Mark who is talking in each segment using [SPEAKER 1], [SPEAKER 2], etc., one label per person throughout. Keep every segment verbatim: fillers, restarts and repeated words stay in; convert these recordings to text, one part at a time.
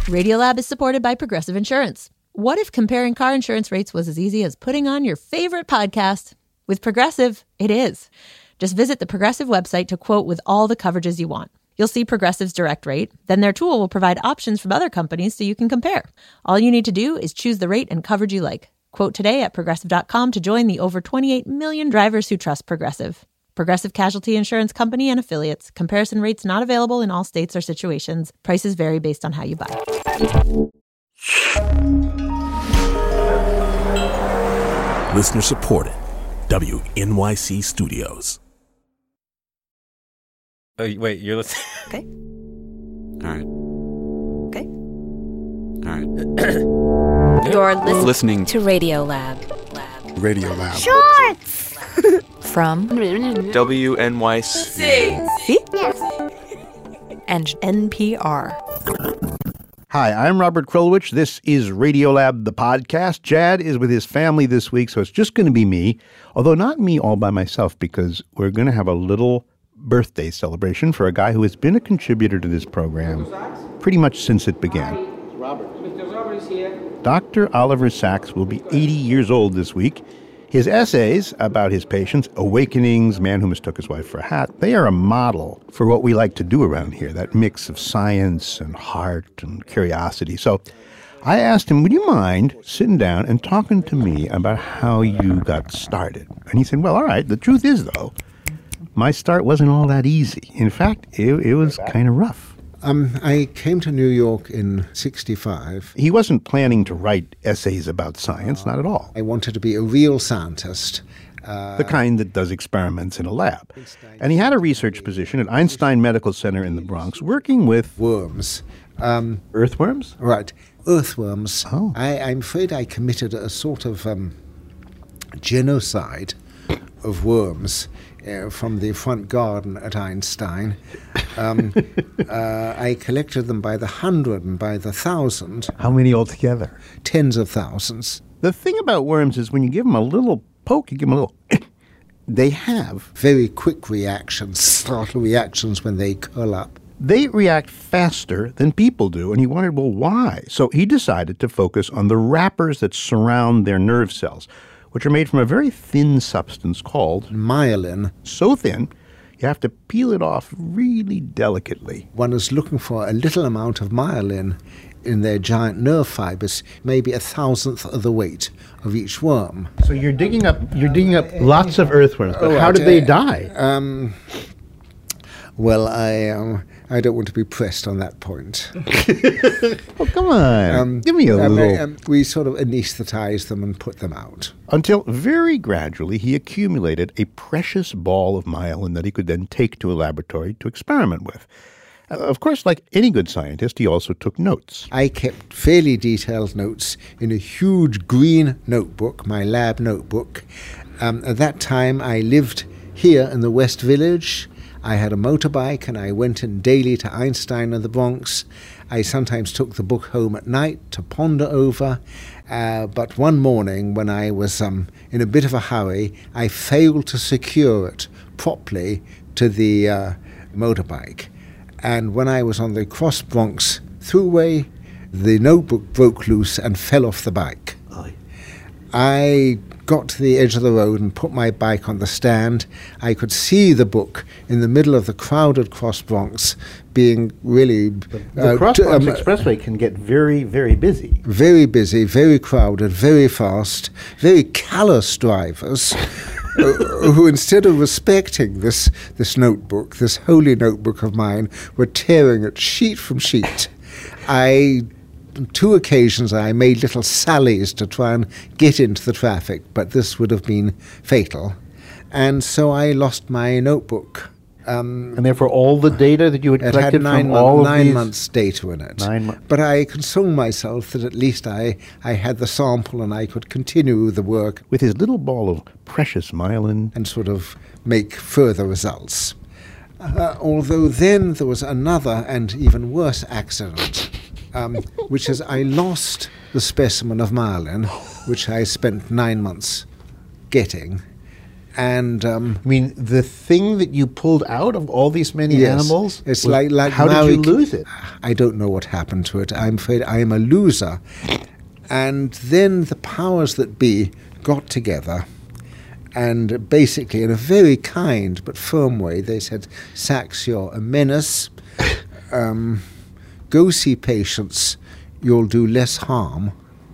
[SPEAKER 1] Radiolab is supported by Progressive Insurance. What if comparing car insurance rates was as easy as putting on your favorite podcast? With Progressive, it is. Just visit the Progressive website to quote with all the coverages you want. You'll see Progressive's direct rate. Then their tool will provide options from other companies so you can compare. All you need to do is choose the rate and coverage you like. Quote today at progressive dot com to join the over twenty-eight million drivers who trust Progressive. Progressive Casualty Insurance Company and Affiliates. Comparison rates not available in all states or situations. Prices vary based on how you buy.
[SPEAKER 2] Listener supported. W N Y C Studios.
[SPEAKER 3] Oh, wait, you're listening?
[SPEAKER 4] Okay.
[SPEAKER 5] All right.
[SPEAKER 4] Okay.
[SPEAKER 5] All right.
[SPEAKER 4] You're lis-
[SPEAKER 5] Listening
[SPEAKER 4] to Radiolab. Lab.
[SPEAKER 6] Radiolab.
[SPEAKER 7] Shorts!
[SPEAKER 4] From
[SPEAKER 5] W N Y C.
[SPEAKER 4] See? And N P R.
[SPEAKER 6] Hi, I'm Robert Krulwich. This is Radiolab, the podcast. Jad is with his family this week, so it's just going to be me, although not me all by myself, because we're going to have a little birthday celebration for a guy who has been a contributor to this program pretty much since it began.
[SPEAKER 8] Mister Robert is here.
[SPEAKER 6] Doctor Oliver Sacks will be eighty years old this week. His essays about his patients, Awakenings, Man Who Mistook His Wife for a Hat, they are a model for what we like to do around here, that mix of science and heart and curiosity. So I asked him, would you mind sitting down and talking to me about how you got started? And he said, well, all right. The truth is, though, my start wasn't all that easy. In fact, it, it was kind of rough.
[SPEAKER 9] Um, I came to New York in sixty-five.
[SPEAKER 6] He wasn't planning to write essays about science, not at all.
[SPEAKER 9] I wanted to be a real scientist.
[SPEAKER 6] Uh, the kind that does experiments in a lab. And he had a research position at Einstein Medical Center in the Bronx, working with
[SPEAKER 9] worms. Um,
[SPEAKER 6] Earthworms?
[SPEAKER 9] Right. Earthworms.
[SPEAKER 6] Oh.
[SPEAKER 9] I, I'm afraid I committed a sort of um, genocide of worms. Uh, from the front garden at Einstein. Um, uh, I collected them by the hundred and by the thousand.
[SPEAKER 6] How many altogether?
[SPEAKER 9] Tens of thousands.
[SPEAKER 6] The thing about worms is when you give them a little poke, you give them a little... they have...
[SPEAKER 9] very quick reactions, startle reactions when they curl up.
[SPEAKER 6] They react faster than people do, and he wondered, well, why? So he decided to focus on the wrappers that surround their nerve cells, which are made from a very thin substance called
[SPEAKER 9] myelin.
[SPEAKER 6] So thin, you have to peel it off really delicately.
[SPEAKER 9] One is looking for a little amount of myelin in their giant nerve fibers, maybe a thousandth of the weight of each worm.
[SPEAKER 6] So you're digging up, you're digging up lots of earthworms, but
[SPEAKER 9] oh,
[SPEAKER 6] how
[SPEAKER 9] I,
[SPEAKER 6] did they die?
[SPEAKER 9] Um, well, I um, I don't want to be pressed on that point.
[SPEAKER 6] Oh, come on. Um, Give me a
[SPEAKER 9] um,
[SPEAKER 6] little...
[SPEAKER 9] Um, we sort of anesthetized them and put them out.
[SPEAKER 6] Until very gradually he accumulated a precious ball of myelin that he could then take to a laboratory to experiment with. Uh, of course, like any good scientist, he also took notes.
[SPEAKER 9] I kept fairly detailed notes in a huge green notebook, my lab notebook. Um, at that time, I lived here in the West Village. I had a motorbike and I went in daily to Einstein in the Bronx. I sometimes took the book home at night to ponder over. Uh, but one morning when I was um, in a bit of a hurry, I failed to secure it properly to the uh, motorbike. And when I was on the Cross Bronx Thruway, the notebook broke loose and fell off the bike. Oh. I got to the edge of the road and put my bike on the stand. I could see the book in the middle of the crowded Cross Bronx being really...
[SPEAKER 6] The
[SPEAKER 9] uh,
[SPEAKER 6] Cross Bronx
[SPEAKER 9] um,
[SPEAKER 6] Expressway can get very, very busy.
[SPEAKER 9] Very busy, very crowded, very fast, very callous drivers who, instead of respecting this, this notebook, this holy notebook of mine, were tearing it sheet from sheet. I... On two occasions I made little sallies to try and get into the traffic, but this would have been fatal. And so I lost my notebook. Um,
[SPEAKER 6] and therefore all the data that you had collected
[SPEAKER 9] had nine
[SPEAKER 6] from
[SPEAKER 9] mon-
[SPEAKER 6] all of
[SPEAKER 9] nine
[SPEAKER 6] these...
[SPEAKER 9] months' data in it.
[SPEAKER 6] Nine mo-
[SPEAKER 9] but I consoled myself that at least I, I had the sample and I could continue the work.
[SPEAKER 6] With his little ball of precious myelin.
[SPEAKER 9] And sort of make further results. Uh, although then there was another and even worse accident. Um, which is I lost the specimen of myelin, which I spent nine months getting, And um,
[SPEAKER 6] I mean, the thing that you pulled out of all these many
[SPEAKER 9] yes,
[SPEAKER 6] animals?
[SPEAKER 9] it's
[SPEAKER 6] was-
[SPEAKER 9] like like
[SPEAKER 6] how
[SPEAKER 9] Marie-
[SPEAKER 6] did you lose it?
[SPEAKER 9] I don't know what happened to it. I'm afraid I am a loser. And then the powers that be got together, and basically, in a very kind but firm way, they said, "Sachs, you're a menace. Um, go see patients. You'll do less harm.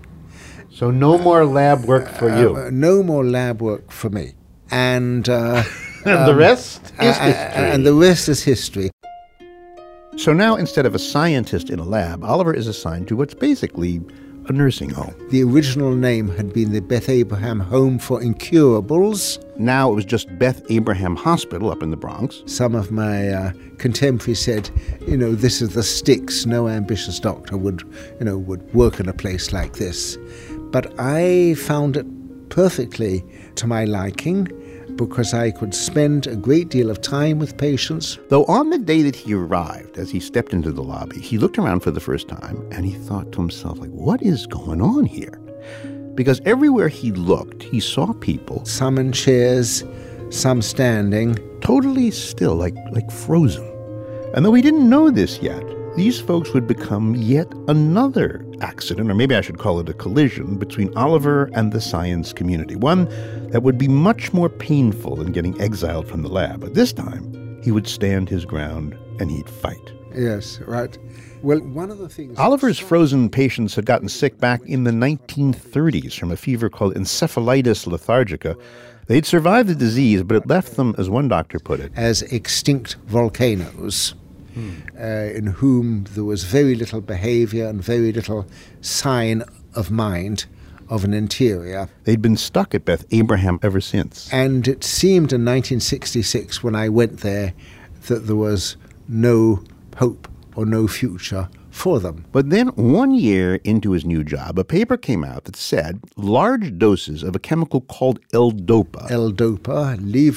[SPEAKER 6] So no more lab work for you.
[SPEAKER 9] Uh, no more lab work for me." And, uh,
[SPEAKER 6] and the rest is
[SPEAKER 9] uh,
[SPEAKER 6] history.
[SPEAKER 9] and the rest is history.
[SPEAKER 6] So now, instead of a scientist in a lab, Oliver is assigned to what's basically a nursing home.
[SPEAKER 9] The original name had been the Beth Abraham Home for Incurables.
[SPEAKER 6] Now it was just Beth Abraham Hospital up in the Bronx.
[SPEAKER 9] Some of my uh, contemporaries said, you know, this is the sticks. No ambitious doctor would, you know, would work in a place like this. But I found it perfectly to my liking, because I could spend a great deal of time with patients.
[SPEAKER 6] Though on the day that he arrived, as he stepped into the lobby, he looked around for the first time and he thought to himself, like, what is going on here? Because everywhere he looked, he saw people
[SPEAKER 9] Some in chairs, some standing.
[SPEAKER 6] totally still, like like frozen. And though he didn't know this yet, these folks would become yet another accident, or maybe I should call it a collision, between Oliver and the science community. One that would be much more painful than getting exiled from the lab. But this time, he would stand his ground and he'd fight.
[SPEAKER 9] Yes, right. Well, one of the things...
[SPEAKER 6] Oliver's frozen patients had gotten sick back in the nineteen thirties from a fever called encephalitis lethargica. They'd survived the disease, but it left them, as one doctor put it,
[SPEAKER 9] as extinct volcanoes, hmm. uh, in whom there was very little behavior and very little sign of mind of an interior.
[SPEAKER 6] They'd been stuck at Beth Abraham ever since.
[SPEAKER 9] And it seemed in nineteen sixty-six, when I went there, that there was no hope or no future for them.
[SPEAKER 6] But then, one year into his new job, a paper came out that said large doses of a chemical called L-Dopa,
[SPEAKER 9] L-Dopa,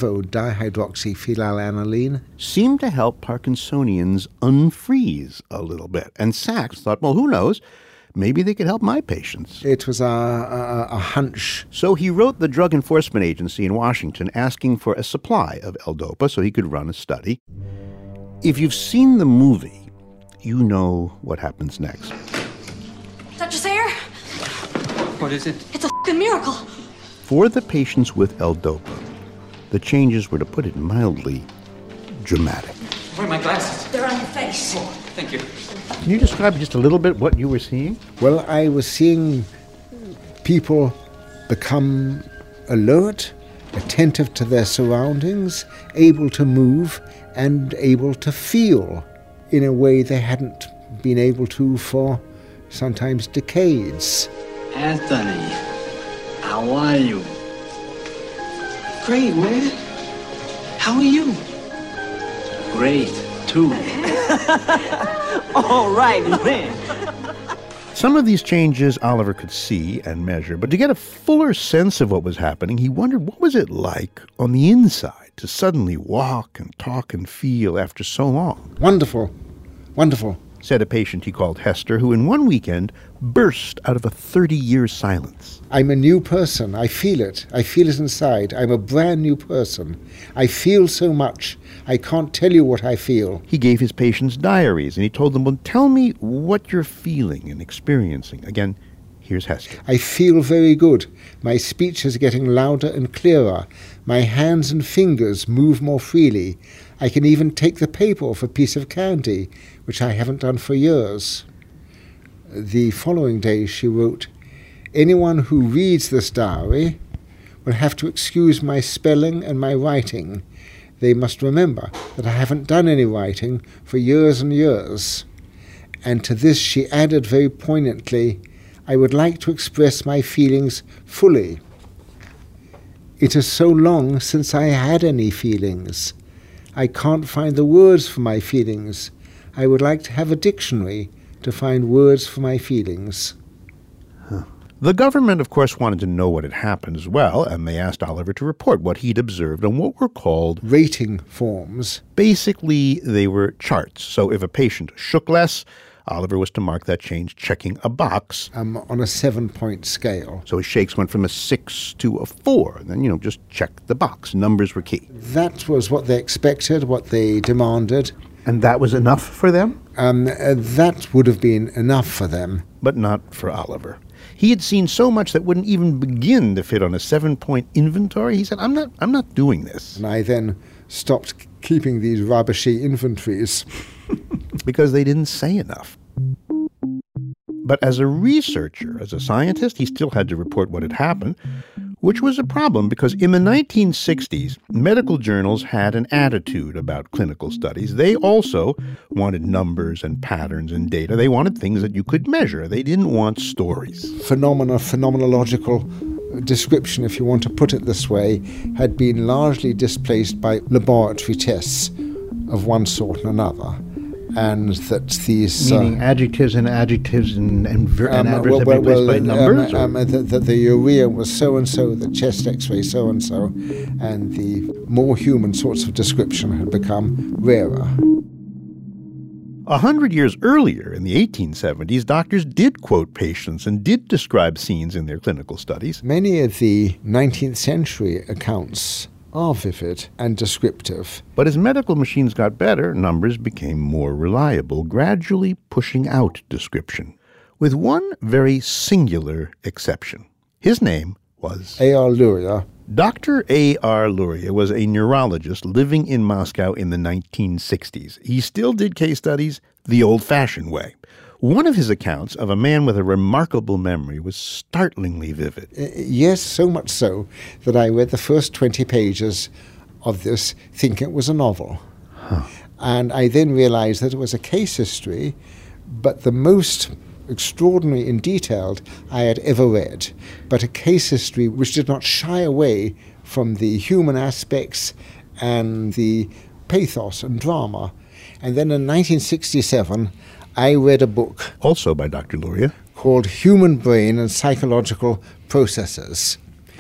[SPEAKER 9] levodihydroxyphenylalanine,
[SPEAKER 6] seemed to help Parkinsonians unfreeze a little bit. And Sachs thought, well, who knows? Maybe they could help my patients.
[SPEAKER 9] It was a, a, a hunch.
[SPEAKER 6] So he wrote the Drug Enforcement Agency in Washington asking for a supply of L-Dopa so he could run a study. If you've seen the movie, you know what happens next.
[SPEAKER 3] Doctor Sayer?
[SPEAKER 5] What is it?
[SPEAKER 3] It's a f***ing miracle.
[SPEAKER 6] For the patients with L-Dopa, the changes were, to put it mildly, dramatic.
[SPEAKER 5] Where are my glasses?
[SPEAKER 3] They're on your face.
[SPEAKER 5] Oh, thank you.
[SPEAKER 6] Can you describe just a little bit what you were seeing?
[SPEAKER 9] Well, I was seeing people become alert, attentive to their surroundings, able to move, and able to feel in a way they hadn't been able to for sometimes decades.
[SPEAKER 7] Anthony, how are you?
[SPEAKER 8] Great, man. How are you?
[SPEAKER 7] Great, too.
[SPEAKER 8] All right, man.
[SPEAKER 6] Some of these changes Oliver could see and measure, but to get a fuller sense of what was happening, he wondered what was it like on the inside to suddenly walk and talk and feel after so long.
[SPEAKER 9] Wonderful, wonderful.
[SPEAKER 6] Said a patient he called Hester, who in one weekend burst out of a thirty-year silence.
[SPEAKER 9] I'm a new person. I feel it. I feel it inside. I'm a brand new person. I feel so much. I can't tell you what I feel.
[SPEAKER 6] He gave his patients diaries, and he told them, well, tell me what you're feeling and experiencing. Again, here's Hester.
[SPEAKER 9] I feel very good. My speech is getting louder and clearer. My hands and fingers move more freely. I can even take the paper off a piece of candy, which I haven't done for years. The following day she wrote, anyone who reads this diary will have to excuse my spelling and my writing. They must remember that I haven't done any writing for years and years. And to this she added very poignantly, I would like to express my feelings fully. It is so long since I had any feelings. I can't find the words for my feelings. I would like to have a dictionary to find words for my feelings.
[SPEAKER 6] Huh. The government, of course, wanted to know what had happened as well, and they asked Oliver to report what he'd observed on what were called
[SPEAKER 9] rating forms.
[SPEAKER 6] Basically, they were charts. So if a patient shook less, Oliver was to mark that change checking a box.
[SPEAKER 9] Um, on a seven-point scale.
[SPEAKER 6] So his shakes went from a six to a four. And then, you know, just check the box. Numbers were key.
[SPEAKER 9] That was what they expected, what they demanded.
[SPEAKER 6] And that was enough for them?
[SPEAKER 9] Um, uh, that would have been enough for them.
[SPEAKER 6] But not for Oliver. He had seen so much that wouldn't even begin to fit on a seven-point inventory. He said, I'm not I'm not doing this.
[SPEAKER 9] And I then stopped keeping these rubbishy inventories.
[SPEAKER 6] Because they didn't say enough. But as a researcher, as a scientist, he still had to report what had happened, which was a problem because in the nineteen sixties, medical journals had an attitude about clinical studies. They also wanted numbers and patterns and data. They wanted things that you could measure. They didn't want stories.
[SPEAKER 9] Phenomena, phenomenological description, if you want to put it this way, had been largely displaced by laboratory tests of one sort and another. And that these...
[SPEAKER 6] Meaning
[SPEAKER 9] uh,
[SPEAKER 6] adjectives and adjectives and, and, ver-
[SPEAKER 9] um,
[SPEAKER 6] and adverbs
[SPEAKER 9] well,
[SPEAKER 6] have been
[SPEAKER 9] well,
[SPEAKER 6] placed
[SPEAKER 9] well,
[SPEAKER 6] by numbers?
[SPEAKER 9] Um, um, that, that the urea was so-and-so, the chest x-ray so-and-so, and the more human sorts of description had become rarer.
[SPEAKER 6] A hundred years earlier, in the eighteen seventies, doctors did quote patients and did describe scenes in their clinical studies.
[SPEAKER 9] Many of the nineteenth century accounts are vivid and descriptive.
[SPEAKER 6] But as medical machines got better, numbers became more reliable, gradually pushing out description, with one very singular exception. His name was
[SPEAKER 9] A R Luria.
[SPEAKER 6] Doctor A R Luria was a neurologist living in Moscow in the nineteen sixties. He still did case studies the old-fashioned way. One of his accounts of a man with a remarkable memory was startlingly vivid.
[SPEAKER 9] Uh, yes, so much so that I read the first twenty pages of this thinking it was a novel.
[SPEAKER 6] Huh.
[SPEAKER 9] And I then realized that it was a case history, but the most extraordinary and detailed I had ever read, but a case history which did not shy away from the human aspects and the pathos and drama. And then in nineteen sixty-seven, I read a book,
[SPEAKER 6] also by Doctor Luria,
[SPEAKER 9] called Human Brain and Psychological Processes.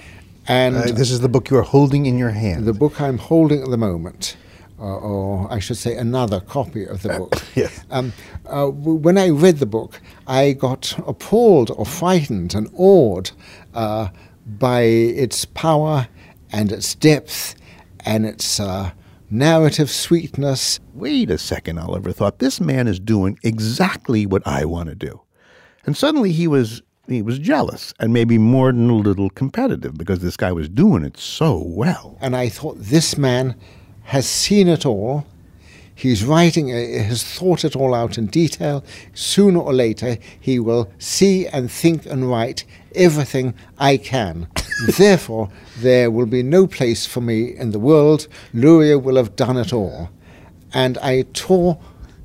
[SPEAKER 9] And
[SPEAKER 6] uh, this is the book you are holding in your hand.
[SPEAKER 9] The book I'm holding at the moment, uh, or I should say another copy of the book.
[SPEAKER 6] Uh, yes.
[SPEAKER 9] Um, uh, w- when I read the book, I got appalled or frightened and awed uh, by its power and its depth and its uh, narrative sweetness.
[SPEAKER 6] Wait a second, Oliver thought. This man is doing exactly what I want to do. And suddenly he was he was jealous and maybe more than a little competitive because this guy was doing it so well.
[SPEAKER 9] And I thought, this man has seen it all. He's writing, uh, has thought it all out in detail. Sooner or later, he will see and think and write everything I can. Therefore, there will be no place for me in the world. Luria will have done it all. And I tore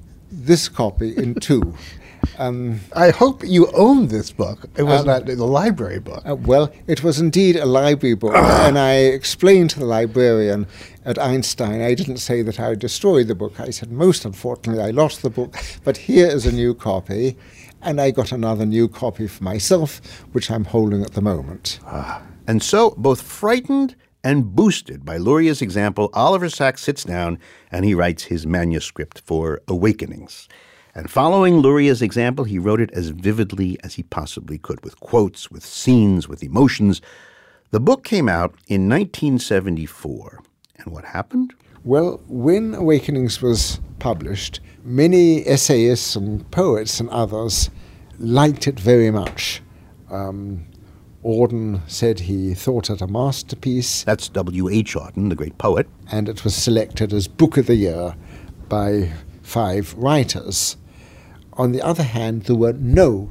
[SPEAKER 9] this copy in two. Um,
[SPEAKER 6] I hope you own this book. It was
[SPEAKER 9] um,
[SPEAKER 6] not the library book.
[SPEAKER 9] Uh, well, it was indeed a library book, and I explained to the librarian at Einstein, I didn't say that I destroyed the book. I said, most unfortunately, I lost the book, but here is a new copy, and I got another new copy for myself, which I'm holding at the moment.
[SPEAKER 6] Ah. And so, both frightened and boosted by Luria's example, Oliver Sacks sits down and he writes his manuscript for Awakenings. And following Luria's example, he wrote it as vividly as he possibly could, with quotes, with scenes, with emotions. The book came out in nineteen seventy-four. And what happened?
[SPEAKER 9] Well, when Awakenings was published, many essayists and poets and others liked it very much. Um, Auden said he thought it a masterpiece.
[SPEAKER 6] That's W H Auden, the great poet.
[SPEAKER 9] And it was selected as Book of the Year by five writers. On the other hand, there were no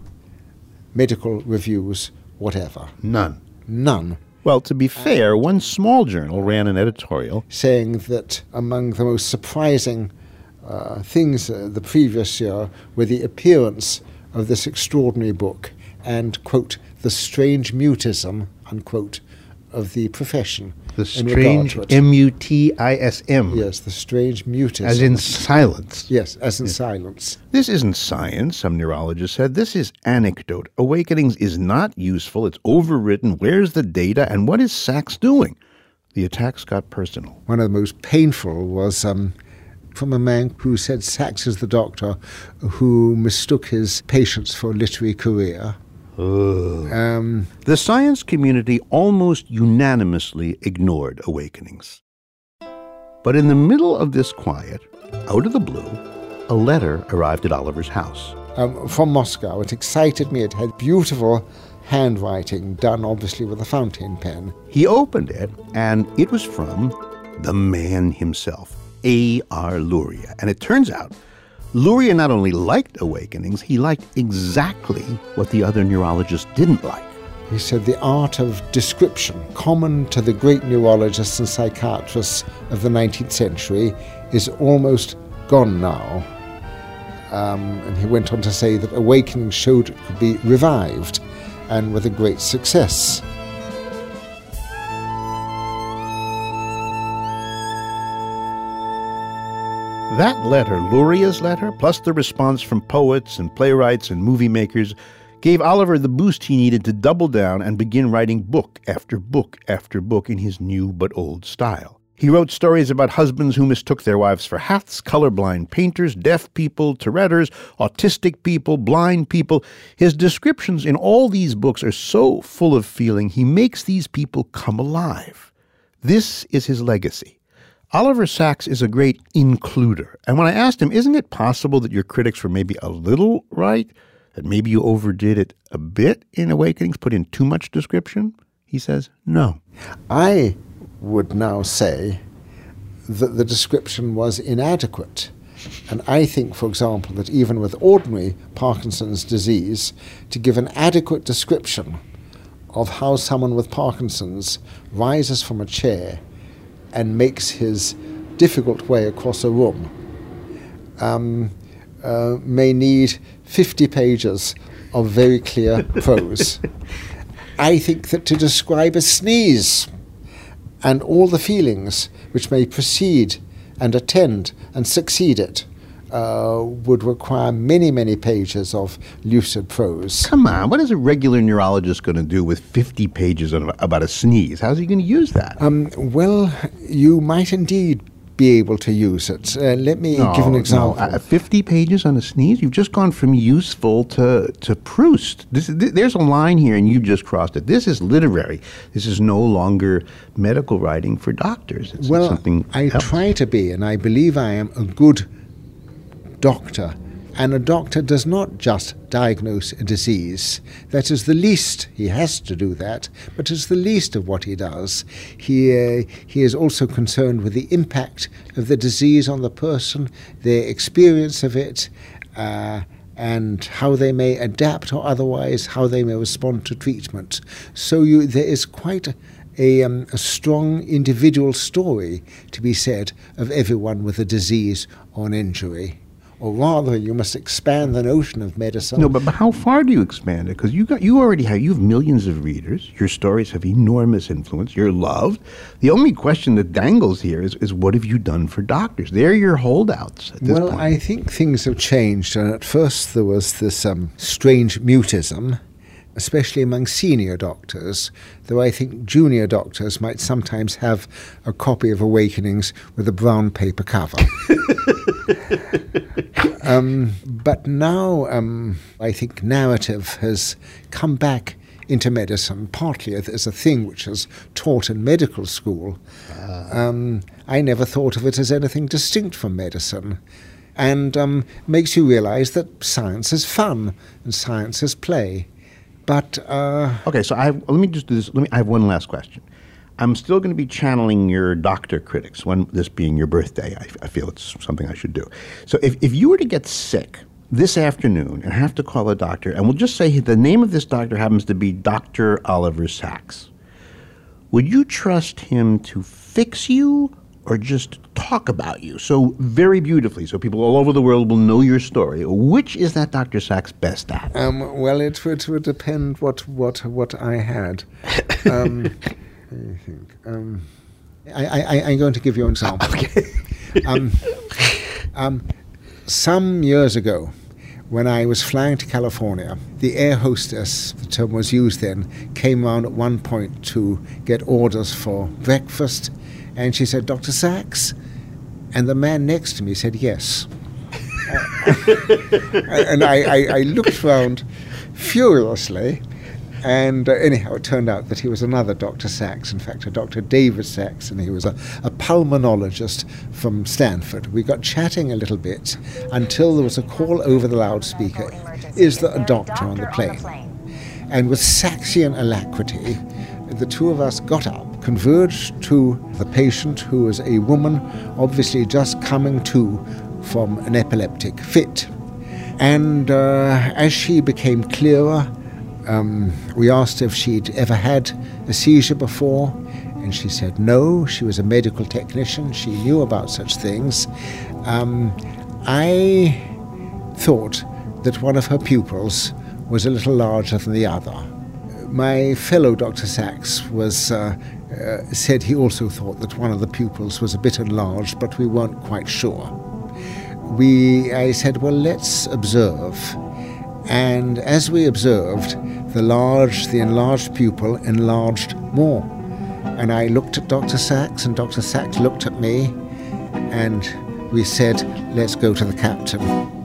[SPEAKER 9] medical reviews whatever.
[SPEAKER 6] None.
[SPEAKER 9] None.
[SPEAKER 6] Well, to be fair, one small journal ran an editorial
[SPEAKER 9] saying that among the most surprising uh, things uh, the previous year were the appearance of this extraordinary book and, quote, the strange mutism, unquote, of the profession.
[SPEAKER 6] The strange M U T I S M.
[SPEAKER 9] Yes, the strange mutism.
[SPEAKER 6] As in silence.
[SPEAKER 9] Yes, as in
[SPEAKER 6] yes.
[SPEAKER 9] silence.
[SPEAKER 6] This isn't science, some neurologists said. This is anecdote. Awakenings is not useful. It's overwritten. Where's the data? And what is Sacks doing? The attacks got personal.
[SPEAKER 9] One of the most painful was um, from a man who said Sachs is the doctor who mistook his patients for a literary career.
[SPEAKER 6] Um, the science community almost unanimously ignored Awakenings. But in the middle of this quiet, out of the blue, a letter arrived at Oliver's house.
[SPEAKER 9] Um, from Moscow. It excited me. It had beautiful handwriting, done obviously with a fountain pen.
[SPEAKER 6] He opened it, and it was from the man himself, A R Luria. And it turns out, Luria not only liked Awakenings, he liked exactly what the other neurologists didn't like.
[SPEAKER 9] He said the art of description, common to the great neurologists and psychiatrists of the nineteenth century, is almost gone now. Um, and he went on to say that Awakenings showed it could be revived, and with a great success.
[SPEAKER 6] That letter, Luria's letter, plus the response from poets and playwrights and movie makers, gave Oliver the boost he needed to double down and begin writing book after book after book in his new but old style. He wrote stories about husbands who mistook their wives for hats, colorblind painters, deaf people, Touretters, autistic people, blind people. His descriptions in all these books are so full of feeling, he makes these people come alive. This is his legacy. Oliver Sacks is a great includer. And when I asked him, isn't it possible that your critics were maybe a little right, that maybe you overdid it a bit in Awakenings, put in too much description? He says, no.
[SPEAKER 9] I would now say that the description was inadequate. And I think, for example, that even with ordinary Parkinson's disease, to give an adequate description of how someone with Parkinson's rises from a chair and makes his difficult way across a room um, uh, may need fifty pages of very clear prose. I think that to describe a sneeze and all the feelings which may precede and attend and succeed it uh, would require many, many pages of lucid prose.
[SPEAKER 6] Come on, what is a regular neurologist going to do with fifty pages on, about a sneeze? How's he going to use that?
[SPEAKER 9] Um, well, you might indeed be able to use it. Uh, let me
[SPEAKER 6] no,
[SPEAKER 9] give an example.
[SPEAKER 6] No. Uh, fifty pages on a sneeze? You've just gone from useful to, to Proust. This is, th- there's a line here and you just crossed it. This is literary. This is no longer medical writing for doctors. It's
[SPEAKER 9] well,
[SPEAKER 6] something
[SPEAKER 9] I
[SPEAKER 6] else.
[SPEAKER 9] try to be, and I believe I am a good doctor. And a doctor does not just diagnose a disease. That is the least. He has to do that, but it's the least of what he does. He, uh, he is also concerned with the impact of the disease on the person, their experience of it, uh, and how they may adapt or otherwise, how they may respond to treatment. So you, there is quite a, a, um, a strong individual story to be said of everyone with a disease or an injury. Or rather, you must expand the notion of medicine.
[SPEAKER 6] No, but, but how far do you expand it? Because you got you already have you have millions of readers. Your stories have enormous influence. You're loved. The only question that dangles here is, is what have you done for doctors? They're your holdouts at this
[SPEAKER 9] well,
[SPEAKER 6] point.
[SPEAKER 9] I think things have changed. And at first there was this um, strange mutism, especially among senior doctors, though I think junior doctors might sometimes have a copy of Awakenings with a brown paper cover. um, but now um, I think narrative has come back into medicine, partly as a thing which is taught in medical school. Um, I never thought of it as anything distinct from medicine, and um, makes you realize that science is fun and science is play. But uh,
[SPEAKER 6] okay, so I have, let me just do this. Let me. I have one last question. I'm still going to be channeling your doctor critics, one, this being your birthday. I, I feel it's something I should do. So if, if you were to get sick this afternoon and have to call a doctor, and we'll just say the name of this doctor happens to be Doctor Oliver Sacks, would you trust him to fix you or just talk about you so very beautifully so people all over the world will know your story? Which is that Doctor Sacks best at?
[SPEAKER 9] Um, well, it would, it would depend what, what, what I had. Um, I think. Um, I, I, I'm going to give you an example.
[SPEAKER 6] Okay.
[SPEAKER 9] um, um, some years ago, when I was flying to California, the air hostess, the term was used then, came round at one point to get orders for breakfast, and she said, "Doctor Sacks," And the man next to me said, yes. And I, I, I looked round furiously, and uh, anyhow, it turned out that he was another Doctor Sachs, in fact, a Doctor David Sachs, and he was a, a pulmonologist from Stanford. We got chatting a little bit until there was a call over the loudspeaker, is there a doctor on the plane? And with Saxian alacrity, the two of us got up, converged to the patient, who was a woman obviously just coming to from an epileptic fit. And uh, as she became clearer, um, we asked if she'd ever had a seizure before, and she said no. She was a medical technician. She knew about such things. Um, I thought that one of her pupils was a little larger than the other. My fellow Doctor Sachs was uh, uh, said he also thought that one of the pupils was a bit enlarged, but we weren't quite sure. We, I said, well, let's observe. And as we observed, the large, the enlarged pupil enlarged more. And I looked at Doctor Sachs, and Doctor Sachs looked at me, and we said, let's go to the captain.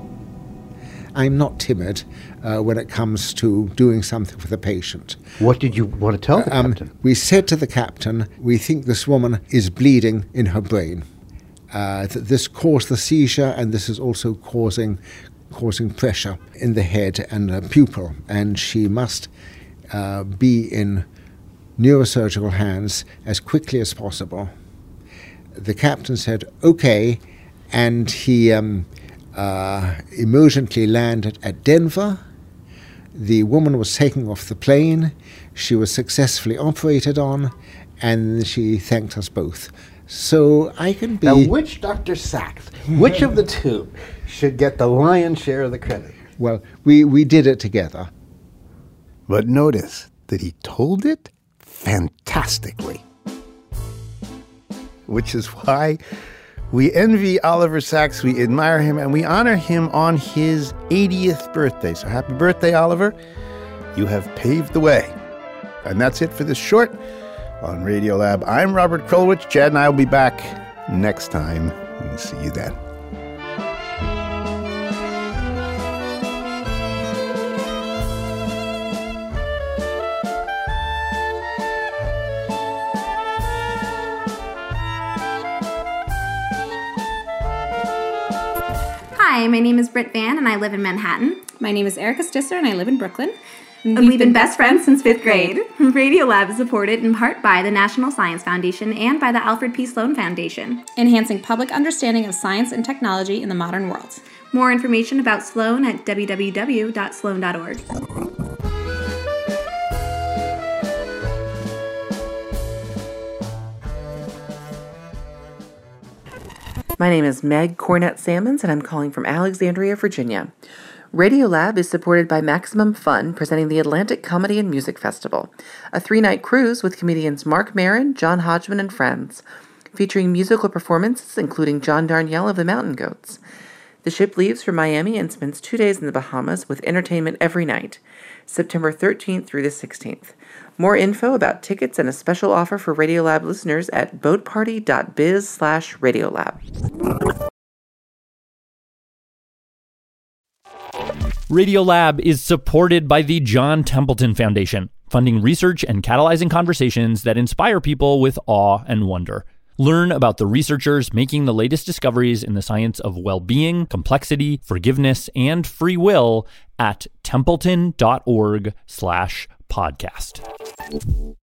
[SPEAKER 9] I'm not timid uh, when it comes to doing something for the patient.
[SPEAKER 6] What did you want to tell the
[SPEAKER 9] um,
[SPEAKER 6] captain?
[SPEAKER 9] We said to the captain, we think this woman is bleeding in her brain. Uh, that this caused the seizure, and this is also causing causing pressure in the head and the pupil, and she must uh, be in neurosurgical hands as quickly as possible. The captain said, okay, and he um, uh, emergently landed at Denver. The woman was taken off the plane. She was successfully operated on, and she thanked us both. So I can be...
[SPEAKER 6] Now, which Doctor Sachs, which of the two should get the lion's share of the credit?
[SPEAKER 9] Well, we, we did it together.
[SPEAKER 6] But notice that he told it fantastically. Which is why we envy Oliver Sacks, we admire him, and we honor him on his eightieth birthday. So happy birthday, Oliver. You have paved the way. And that's it for this short on Radiolab. I'm Robert Krulwich. Chad and I will be back next time. We'll see you then.
[SPEAKER 10] Hi, my name is Britt Van, and I live in Manhattan.
[SPEAKER 11] My name is Erica Stisser, and I live in Brooklyn.
[SPEAKER 10] And we've, we've been, been best friends since fifth grade. Radiolab is supported in part by the National Science Foundation and by the Alfred P. Sloan Foundation,
[SPEAKER 11] enhancing public understanding of science and technology in the modern world.
[SPEAKER 10] More information about Sloan at w w w dot sloan dot org.
[SPEAKER 12] My name is Meg Cornett Salmons, and I'm calling from Alexandria, Virginia. Radiolab is supported by Maximum Fun, presenting the Atlantic Comedy and Music Festival, a three-night cruise with comedians Mark Maron, John Hodgman, and friends, featuring musical performances including John Darnielle of the Mountain Goats. The ship leaves for Miami and spends two days in the Bahamas with entertainment every night, September thirteenth through the sixteenth. More info about tickets and a special offer for Radiolab listeners at boatparty.biz slash Radiolab.
[SPEAKER 13] Radiolab is supported by the John Templeton Foundation, funding research and catalyzing conversations that inspire people with awe and wonder. Learn about the researchers making the latest discoveries in the science of well-being, complexity, forgiveness, and free will at templeton.org slash podcast.